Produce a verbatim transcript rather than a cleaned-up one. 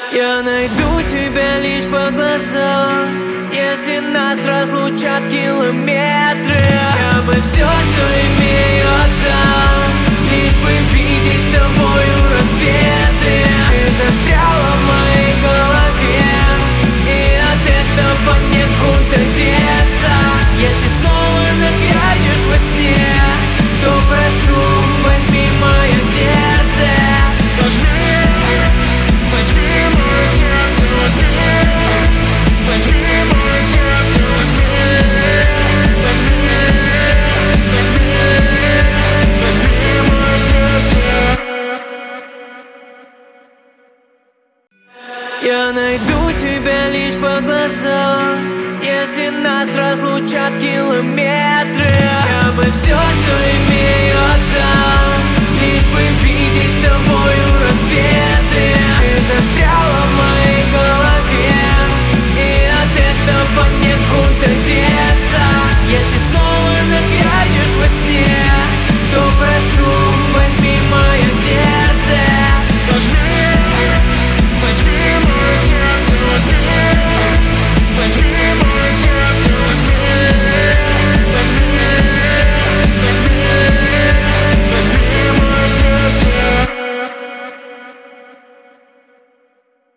Я найду тебя лишь по глазам, если нас разлучат километры. Я бы все, что имею, отдам, лишь бы видеть с тобою рассветы. Ты застряла в моей голове, и от этого некуда деться. Если снова нагрянешь во сне, то прошу, возьми мое сердце. Возьми, возьми мое сердце, возьми, возьми мое сердце, возьми, возьми, возьми, возьми мое сердце. Я найду тебя лишь по глазам, если нас разлучат километры. Я бы все, что имею, отдам, лишь бы видеть с тобою рассвет.